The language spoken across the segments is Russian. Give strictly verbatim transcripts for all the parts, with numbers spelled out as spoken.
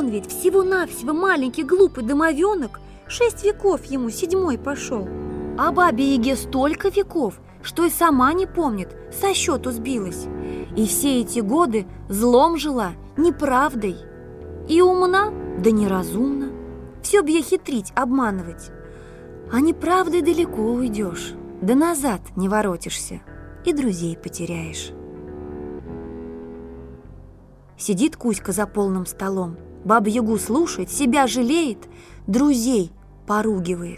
он ведь всего-навсего маленький глупый домовенок, шесть веков ему, седьмой пошел. А бабе Яге столько веков, что и сама не помнит, со счету сбилась. И все эти годы злом жила, неправдой. И умна, да неразумна. Все б ей хитрить, обманывать. А неправдой далеко уйдешь, да назад не воротишься, и друзей потеряешь. Сидит Кузька за полным столом, Бабу-Ягу слушает, себя жалеет, друзей поругивает.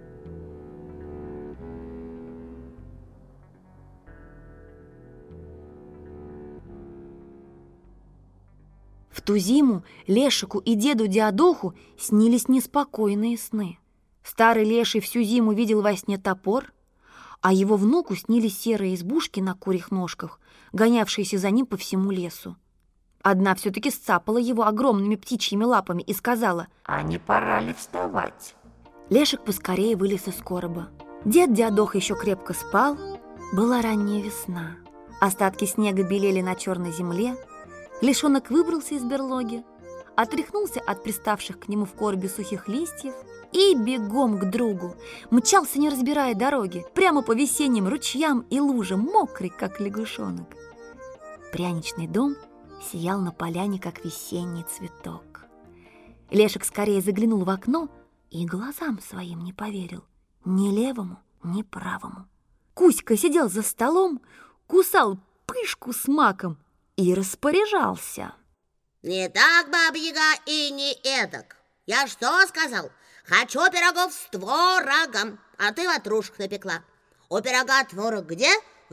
В ту зиму Лешику и деду Диадоху снились неспокойные сны. Старый Леший всю зиму видел во сне топор, а его внуку снились серые избушки на курьих ножках, гонявшиеся за ним по всему лесу. Одна все-таки сцапала его огромными птичьими лапами и сказала: «А не пора ли вставать?» Лешик поскорее вылез из короба. Дед Диадох еще крепко спал. Была ранняя весна. Остатки снега белели на черной земле. Лешонок выбрался из берлоги, отряхнулся от приставших к нему в коробе сухих листьев и бегом к другу. Мчался, не разбирая дороги, прямо по весенним ручьям и лужам, мокрый, как лягушонок. Пряничный дом сиял на поляне, как весенний цветок. Лешик скорее заглянул в окно и глазам своим не поверил. Ни левому, ни правому. Кузька сидел за столом, кусал пышку с маком и распоряжался. Не так, Баба-Яга, и не эдак. Я что сказал? Хочу пирогов с творогом, а ты ватрушек напекла. У пирога творог где?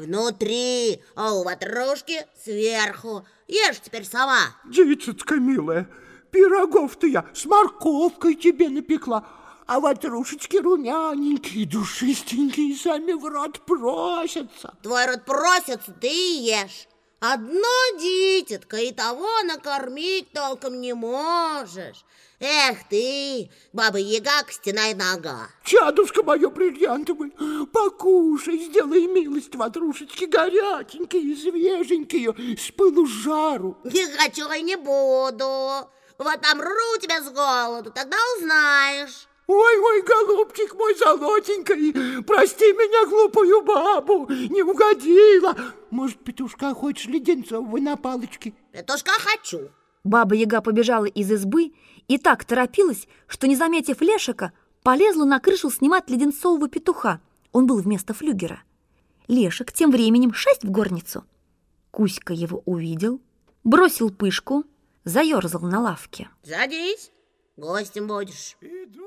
Внутри, а у ватрушки сверху. Ешь теперь сама. Дитятка милая, пирогов-то я с морковкой тебе напекла, а ватрушечки румяненькие, душистенькие, сами в рот просятся. Твой рот просится, ты и ешь. Одно дитятка, и того накормить толком не можешь. Эх ты, Баба-Яга, костяная нога. Чадушка мое бриллиантовое, покушай, сделай милость, ватрушечки горяченькие, свеженькие, с пылу с жару. Не хочу и не буду. Вот помру тебя с голоду, тогда узнаешь. Ой, ой, голубчик мой золотенький, прости меня, глупую бабу, не угодила. Может, петушка хочешь леденцового на палочке? Петушка хочу. Баба-Яга побежала из избы и так торопилась, что, не заметив Лешика, полезла на крышу снимать леденцового петуха. Он был вместо флюгера. Лешик тем временем шесть в горницу. Кузька его увидел, бросил пышку, заерзал на лавке. Садись, гостем будешь. Иду,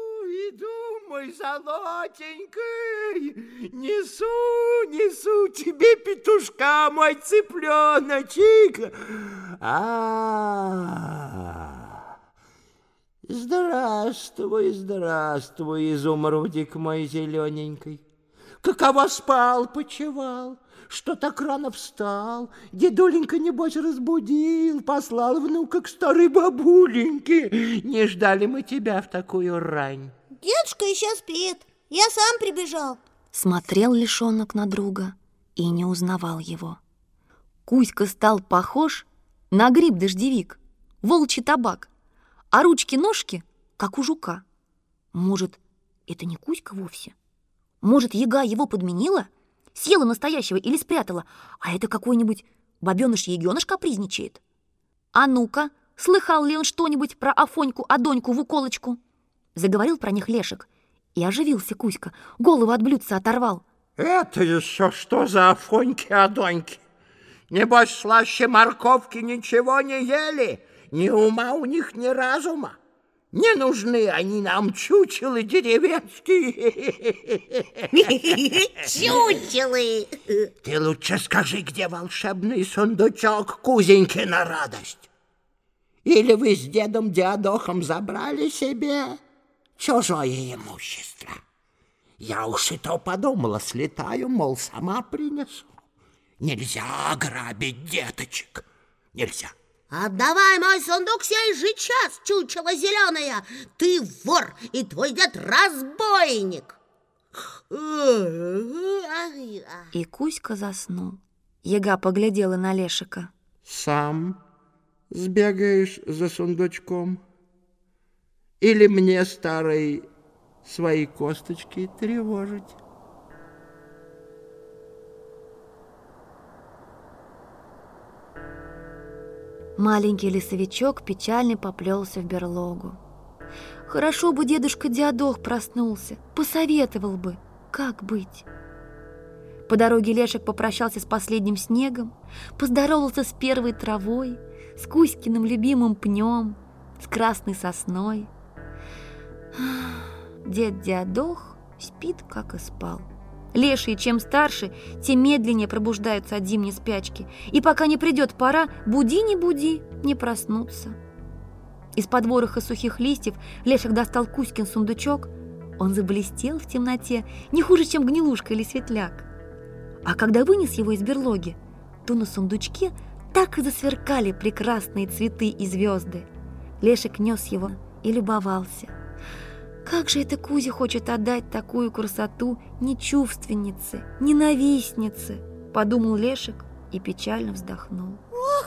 иду, мой золотенький, несу, несу тебе петушка, мой цыпленочек. А, здравствуй, здравствуй, изумрудик мой зелененький. Каково спал, почевал, что так рано встал? Дедуленька, небось, разбудил, послал внука к старой бабуленьке. Не ждали мы тебя в такую рань. Дедушка еще спит, я сам прибежал. Смотрел Лешонок на друга и не узнавал его. Кузька стал похож на гриб-дождевик, волчий табак, а ручки-ножки, как у жука. Может, это не Кузька вовсе? Может, Яга его подменила? Съела настоящего или спрятала, а это какой-нибудь бабёныш-ягёныш капризничает? А ну-ка, слыхал ли он что-нибудь про Афоньку, Адоньку, Вуколочку? Заговорил про них Лешик, и оживился Кузька, голову от блюдца оторвал. Это еще что за Афоньки, Адоньки? Небось, слаще морковки ничего не ели, ни ума у них, ни разума. Не нужны они нам, чучелы деревенские. Чучелы. Ты лучше скажи, где волшебный сундучок Кузеньки на радость? Или вы с дедом Диадохом забрали себе чужое имущество? Я уж и то подумала, слетаю, мол, сама принесу. Нельзя грабить деточек, нельзя. Отдавай мой сундук сей же час, чучело зеленое. Ты вор, и твой дед разбойник. И Кузька заснул. Яга поглядела на Лешика. Сам сбегаешь за сундучком? Или мне, старой, свои косточки тревожить? Маленький лесовичок печально поплелся в берлогу. Хорошо бы дедушка Диадох проснулся, посоветовал бы, как быть. По дороге Лешек попрощался с последним снегом, поздоровался с первой травой, с Кузькиным любимым пнем, с красной сосной. Дед Диадох спит, как и спал. Лешие, чем старше, тем медленнее пробуждаются от зимней спячки, и пока не придет пора, буди не буди, не проснуться. Из-под вороха сухих листьев Лешек достал Кузькин сундучок. Он заблестел в темноте, не хуже, чем гнилушка или светляк. А когда вынес его из берлоги, то на сундучке так и засверкали прекрасные цветы и звезды. Лешек нес его и любовался. Как же это Кузя хочет отдать такую красоту не чувственнице, ненавистнице, подумал Лешек и печально вздохнул.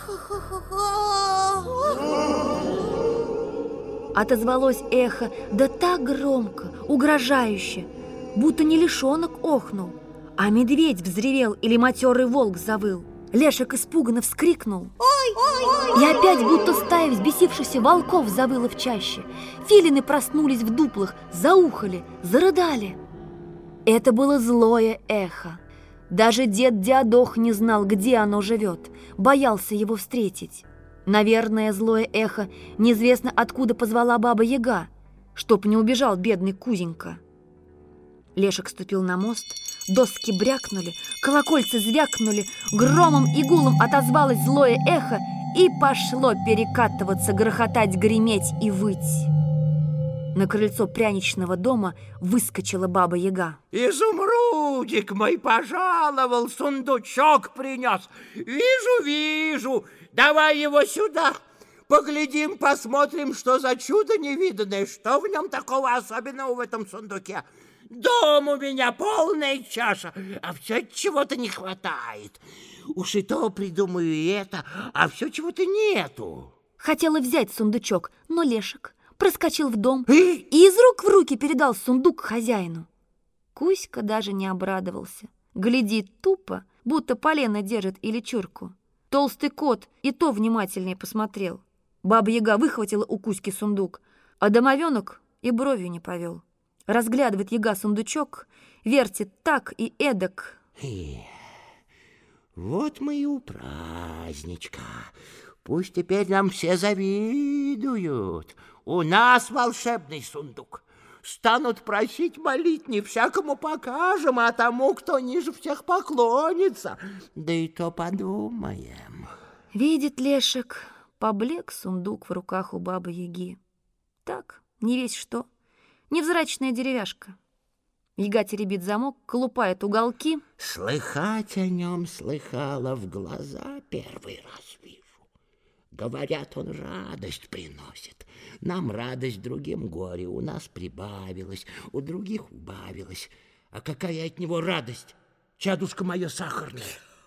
Отозвалось эхо, да так громко, угрожающе, будто не лишенок охнул, а медведь взревел или матерый волк завыл. Лешек испуганно вскрикнул. Ой, ой, И опять будто стая взбесившихся волков завыла в чаще. Филины проснулись в дуплах, заухали, зарыдали. Это было злое эхо. Даже дед Диадох не знал, где оно живет, боялся его встретить. Наверное, злое эхо неизвестно откуда позвала Баба-Яга, чтоб не убежал бедный Кузенька. Лешек ступил на мост, доски брякнули, колокольцы звякнули, громом и гулом отозвалось злое эхо и пошло перекатываться, грохотать, греметь и выть. На крыльцо пряничного дома выскочила Баба-Яга. Изумрудик мой пожаловал, сундучок принес. Вижу, вижу, давай его сюда. Поглядим, посмотрим, что за чудо невиданное, что в нем такого особенного в этом сундуке. Дом у меня полная чаша, а все чего-то не хватает. Уж и то придумаю и это, а все чего-то нету. Хотела взять сундучок, но Лешек проскочил в дом и из рук в руки передал сундук хозяину. Кузька даже не обрадовался. Глядит тупо, будто полено держит или чурку. Толстый кот и то внимательнее посмотрел. Баба-Яга выхватила у Кузьки сундук, а домовенок и бровью не повел. Разглядывает Яга сундучок, вертит так и эдак. Эх, вот мы и у праздничка. Пусть теперь нам все завидуют. У нас волшебный сундук. Станут просить, молить, не всякому покажем, а тому, кто ниже всех поклонится. Да и то подумаем. Видит Лешек, поблек сундук в руках у Бабы-Яги. Так, не весь что. Невзрачная деревяшка. Яга теребит замок, колупает уголки. Слыхать о нем слыхала, в глаза первый раз вижу. Говорят, он радость приносит. Нам радость, другим горе. У нас прибавилось, у других убавилось. А какая от него радость, чадушка моя сахарная?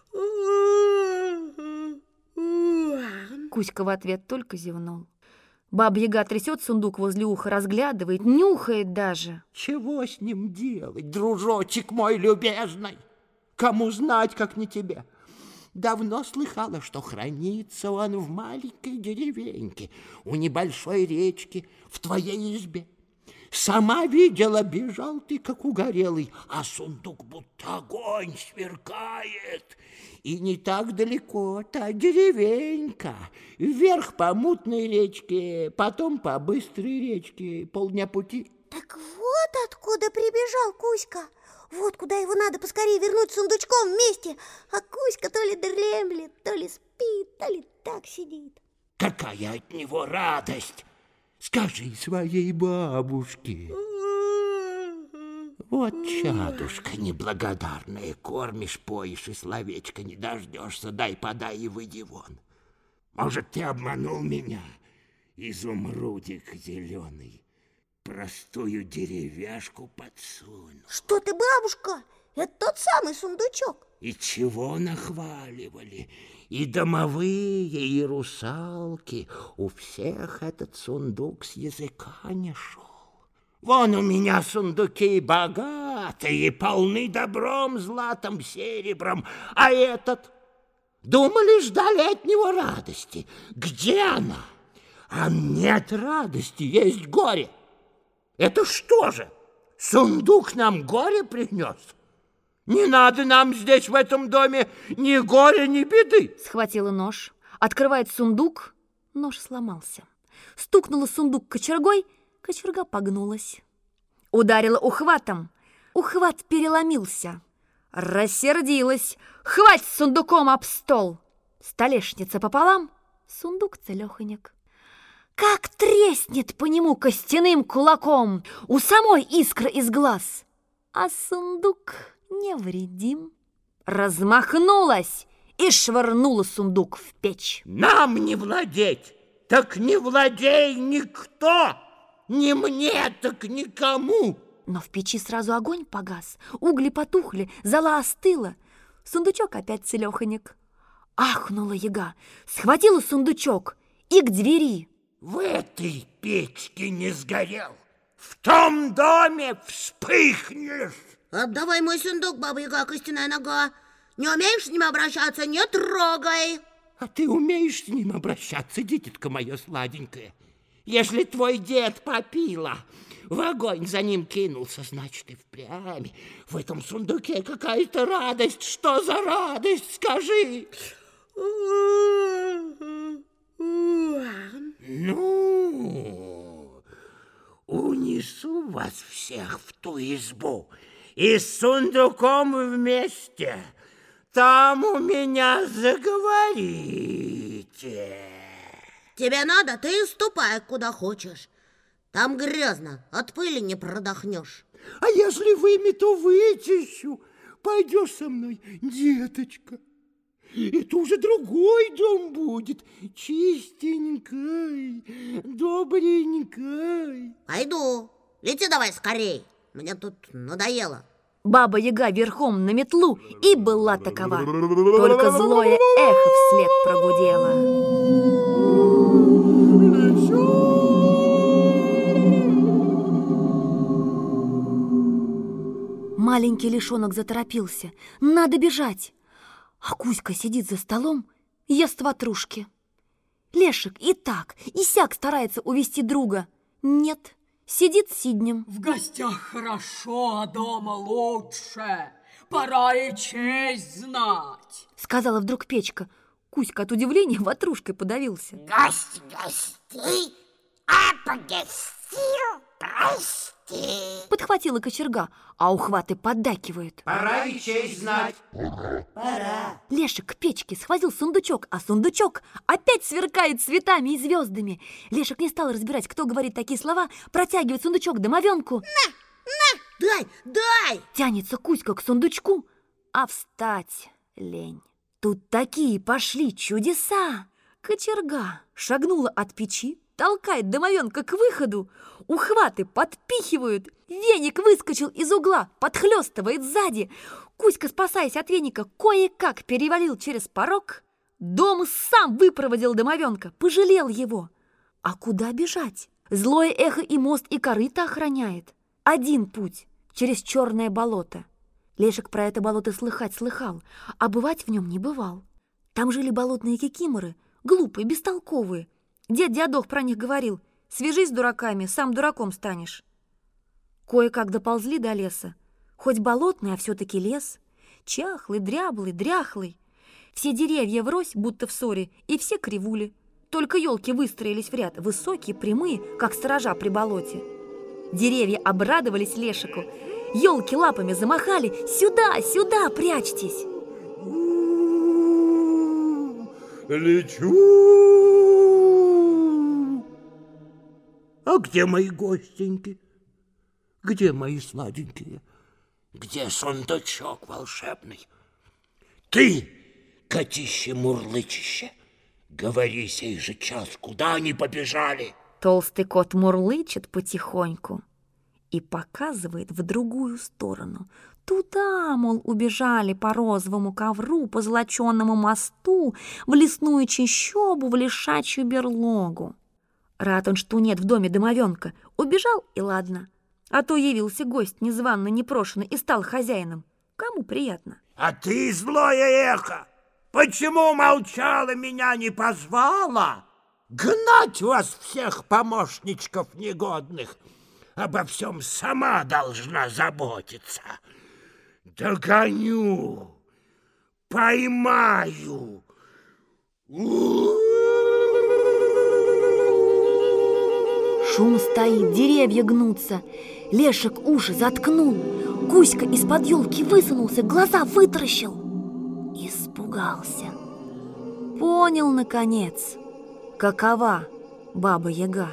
Кузька в ответ только зевнул. Баба-Яга трясет сундук возле уха, разглядывает, нюхает даже. Чего с ним делать, дружочек мой любезный? Кому знать, как не тебе? Давно слыхала, что хранится он в маленькой деревеньке, у небольшой речки, в твоей избе. Сама видела, бежал ты, как угорелый, а сундук будто огонь сверкает. И не так далеко та деревенька. Вверх по мутной речке, потом по быстрой речке, полдня пути. Так вот откуда прибежал Кузька. Вот куда его надо поскорее вернуть сундучком вместе. А Кузька то ли дремлет, то ли спит, то ли так сидит. Какая от него радость! Скажи своей бабушке. Вот, чадушка неблагодарная, кормишь, поешь и словечко не дождешься, дай подай и выйди вон. Может, ты обманул меня, изумрудик зеленый, простую деревяшку подсунул. Что ты, бабушка? Это тот самый сундучок. И чего нахваливали? И домовые, и русалки. У всех этот сундук с языка не шел. Вон у меня сундуки богатые, полны добром, златом, серебром. А этот? Думали, ждали от него радости. Где она? А нет радости, есть горе. Это что же? Сундук нам горе принес? Не надо нам здесь, в этом доме, ни горя, ни беды. Схватила нож, открывает сундук, нож сломался. Стукнула сундук кочергой, кочерга погнулась. Ударила ухватом, ухват переломился. Рассердилась, хвать с сундуком об стол. Столешница пополам, сундук целеханек. Как треснет по нему костяным кулаком, у самой искра из глаз, а сундук невредим. Размахнулась и швырнула сундук в печь. Нам не владеть, так не владей никто, ни мне, так никому. Но в печи сразу огонь погас, угли потухли, зола остыла. Сундучок опять целеханек. Ахнула яга, схватила сундучок и к двери. В этой печке не сгорел, в том доме вспыхнешь. Отдавай мой сундук, Баба-Яга, костяная нога. Не умеешь с ним обращаться, не трогай. А ты умеешь с ним обращаться, дитятка моя сладенькая? Если твой дед Попила в огонь за ним кинулся, значит, и впрямь в этом сундуке какая-то радость. Что за радость, скажи? Ну, унесу вас всех в ту избу и с сундуком вместе. Там у меня заговорите. Тебе надо, ты и ступай куда хочешь. Там грязно, от пыли не продохнешь. А если вымету, вычищу, пойдешь со мной, деточка. Это уже другой дом будет, чистенький, добренький. Пойду, лети давай скорей, мне тут надоело. Баба-Яга верхом на метлу и была такова. Только злое эхо вслед прогудело. Маленький лишонок заторопился. Надо бежать. А Кузька сидит за столом, ест ватрушки. Лешек и так, и сяк старается увести друга. Нет, сидит сиднем. В гостях хорошо, а дома лучше. Пора и честь знать, сказала вдруг Печка. Кузька от удивления ватрушкой подавился. Гость гостей, а погостил, прости. Подхватила кочерга, а ухваты поддакивают. Пора и честь знать. Пора. Лешек к печке схватил сундучок, а сундучок опять сверкает цветами и звездами. Лешек не стал разбирать, кто говорит такие слова, протягивает сундучок домовенку. На, на, дай, дай! Тянется Кузька к сундучку, а встать лень. Тут такие пошли чудеса. Кочерга шагнула от печи, толкает домовенка к выходу, ухваты подпихивают, веник выскочил из угла, подхлёстывает сзади. Кузька, спасаясь от веника, кое-как перевалил через порог. Дом сам выпроводил домовенка, пожалел его. А куда бежать? Злое эхо и мост, и корыто охраняет. Один путь через черное болото. Лешек про это болото слыхать слыхал, а бывать в нем не бывал. Там жили болотные кикиморы, глупые, бестолковые. Дед Диадох про них говорил: свяжись с дураками, сам дураком станешь. Кое-как доползли до леса. Хоть болотный, а все-таки лес. Чахлый, дряблый, дряхлый. Все деревья врозь, будто в ссоре, и все кривули. Только елки выстроились в ряд, высокие, прямые, как сторожа при болоте. Деревья обрадовались Лешику. Елки лапами замахали: сюда, сюда прячьтесь. Лечу. А где мои гостеньки? Где мои сладенькие? Где сундучок волшебный? Ты, котище-мурлычище, говори сей же час, куда они побежали? Толстый кот мурлычет потихоньку и показывает в другую сторону, туда, мол, убежали по розовому ковру, по золоченному мосту, в лесную чащобу, в лишачью берлогу. Рад он, что нет в доме домовенка. Убежал, и ладно. А то явился гость незванно, непрошенный и стал хозяином. Кому приятно? А ты, злое эхо, почему молчала, меня не позвала? Гнать вас всех, помощничков негодных! Обо всем сама должна заботиться. Догоню, поймаю. Шум стоит, деревья гнутся. Лешек уши заткнул. Кузька из-под елки высунулся, глаза вытаращил. Испугался. Понял, наконец, какова Баба-Яга.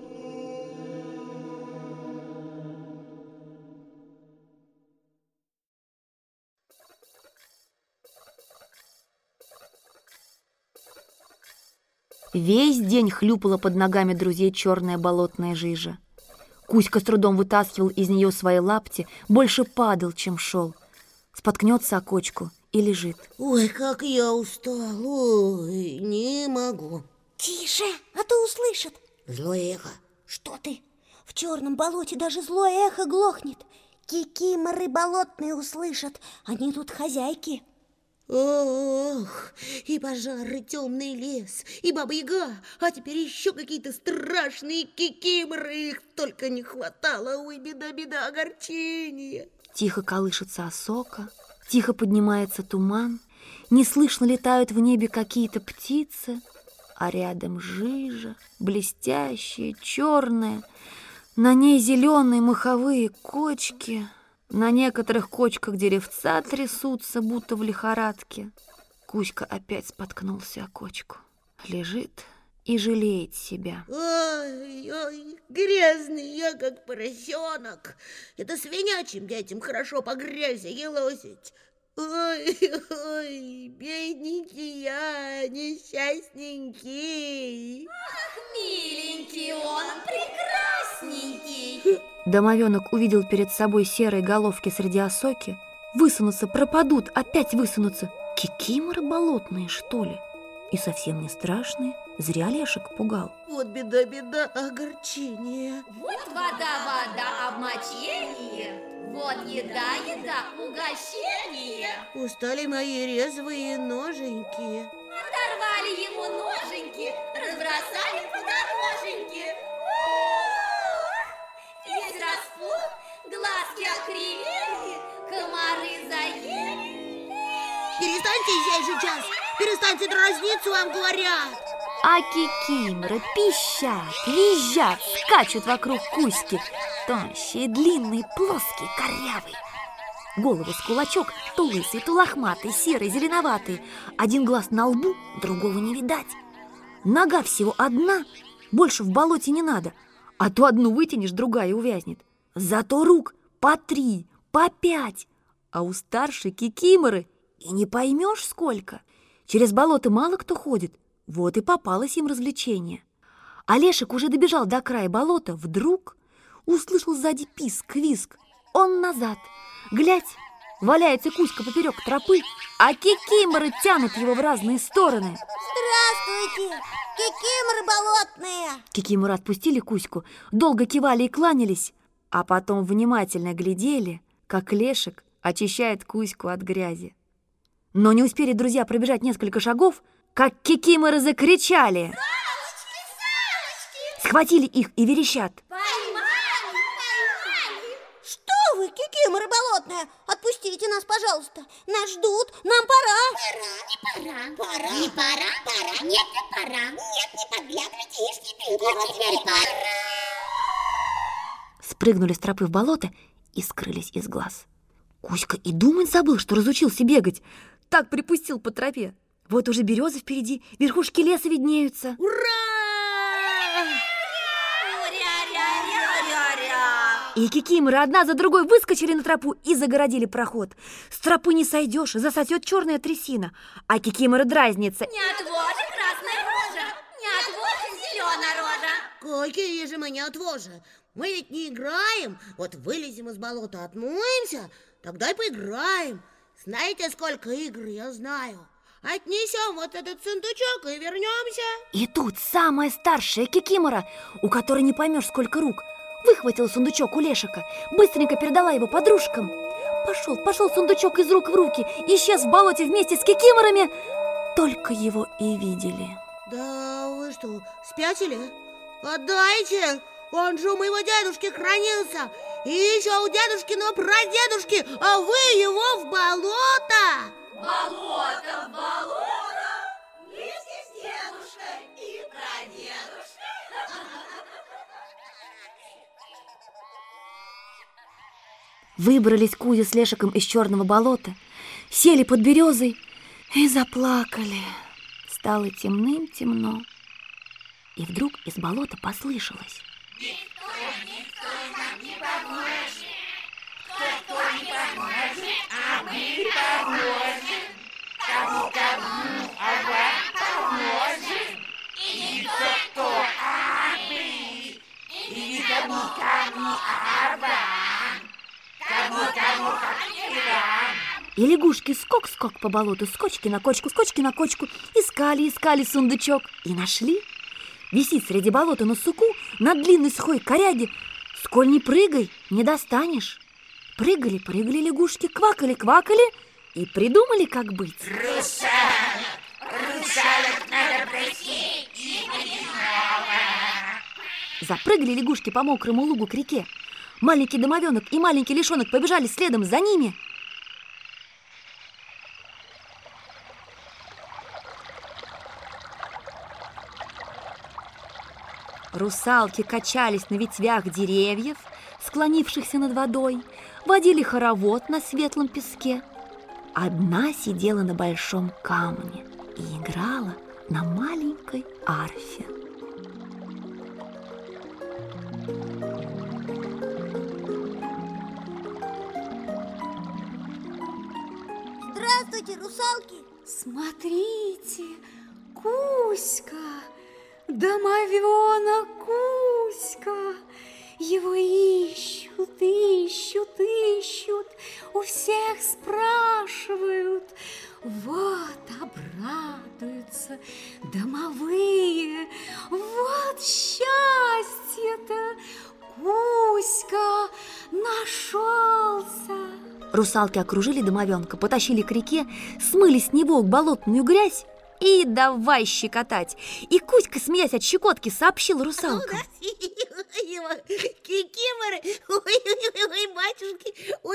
Весь день хлюпала под ногами друзей черная болотная жижа. Кузька с трудом вытаскивал из нее свои лапти, больше падал, чем шел. Споткнется о кочку и лежит. Ой, как я устал, ой, не могу. Тише, а то услышат. Злое эхо. Что ты? В черном болоте даже злое эхо глохнет. Кикиморы болотные услышат, они тут хозяйки. Ох, и пожар, и темный лес, и Баба-Яга, а теперь еще какие-то страшные кикиморы, их только не хватало, ой, беда-беда, огорчение. Тихо колышется осока, тихо поднимается туман, неслышно летают в небе какие-то птицы, а рядом жижа, блестящая, черная, на ней зеленые маховые кочки. На некоторых кочках деревца трясутся, будто в лихорадке. Кузька опять споткнулся о кочку. Лежит и жалеет себя. Ой, ой, грязный я, как поросенок. Это свинячим детям хорошо по грязи елозить. Ой, ой, бедненький я, несчастненький. Ах, миленький он, прекрасненький. Домовенок увидел перед собой серые головки среди осоки. Высунутся, пропадут, опять высунутся. Кикиморы болотные, что ли? И совсем не страшные. Зря Лешек пугал. Вот беда-беда, огорчение. Вот вода-вода, обмочение. Вот еда-еда, угощение. Устали мои резвые ноженьки. Оторвали ему ноженьки, разбросали по дороженьке. Весь распух, глазки окривели, комары заели. Перестаньте здесь же час, перестаньте дразниться, вам говорят. А кикиморы пищат, визжат, скачут вокруг Кузьки. Тощие, длинные, плоские, корявые. Головы с кулачок, то лысый, то лохматый, серый, зеленоватый. Один глаз на лбу, другого не видать. Нога всего одна, больше в болоте не надо. А то одну вытянешь, другая увязнет. Зато рук по три, по пять. А у старшей кикиморы и не поймешь сколько. Через болото мало кто ходит. Вот и попалось им развлечение. А Лешек уже добежал до края болота. Вдруг услышал сзади писк, визг. Он назад. Глядь, валяется Кузька поперек тропы, а кикиморы тянут его в разные стороны. Здравствуйте, кикиморы болотные. Кикиморы отпустили Кузьку, долго кивали и кланялись, а потом внимательно глядели, как Лешек очищает Кузьку от грязи. Но не успели друзья пробежать несколько шагов, как кикиморы закричали. Салочки, салочки! Схватили их и верещат. Поймали, поймали! Что вы, кикиморы болотные? Отпустите нас, пожалуйста. Нас ждут, нам пора. Пора, не пора, пора. Не пора, пора. Нет, не пора. Нет, не подглядывайте, ишь, теперь, вот теперь пора. Спрыгнули с тропы в болото и скрылись из глаз. Кузька и думать забыл, что разучился бегать. Так припустил по тропе. Вот уже березы впереди, верхушки леса виднеются. И кикиморы одна за другой выскочили на тропу и загородили проход. С тропы не сойдешь, засосет черная трясина. А кикиморы дразнится. Не отвожи красная рожа, не отвожи зеленая рожа. какие же мы неотвожи! Мы ведь не играем. Вот вылезем из болота, отмоемся, тогда и поиграем. Знаете, сколько игр я знаю? Отнесем вот этот сундучок и вернемся. И тут самая старшая Кикимора, у которой не поймешь сколько рук, выхватила сундучок у Лешика, быстренько передала его подружкам. Пошел, пошел сундучок из рук в руки, исчез в болоте вместе с Кикиморами. Только его и видели. Да вы что, спятили? Отдайте! Он же у моего дедушки хранился. И еще у дедушкиного прадедушки, а вы его в болото! Болото в болото, вместе с дедушкой и прадедушкой. Выбрались Кузя с Лешиком из черного болота, сели под березой и заплакали. Стало темным-темно. И вдруг из болота послышалось: Никто, никто нам не поможет. Кто-кто не поможет, а мы поможем. Кому, кому, а вам поможем. И никто, а мы. И никому, кому, а вам. Кому, кому, как не вам. И лягушки скок-скок по болоту, с кочки на кочку, с кочки на кочку. Искали, искали сундучок и нашли. Висит среди болота на суку, на длинной сухой коряге. Сколь не прыгай, не достанешь. Прыгали, прыгали лягушки, квакали, квакали и придумали, как быть. Русалок, русалок надо просить и снова. Запрыгали лягушки по мокрому лугу к реке. Маленький домовенок и маленький лишонок побежали следом за ними. Русалки качались на ветвях деревьев, склонившихся над водой, водили хоровод на светлом песке. Одна сидела на большом камне и играла на маленькой арфе. Здравствуйте, русалки! Смотрите, Кузька, домовенок Кузька. Его ищут, ищут, ищут, у всех спрашивают. Вот обрадуются домовые, вот счастье-то, Кузька нашелся. Русалки окружили домовенка, потащили к реке, смыли с него болотную грязь и давай щекотать. И Кузька, смеясь от щекотки, сообщил русалкам: Кикиморы, ой, ой, ой, батюшки, ой,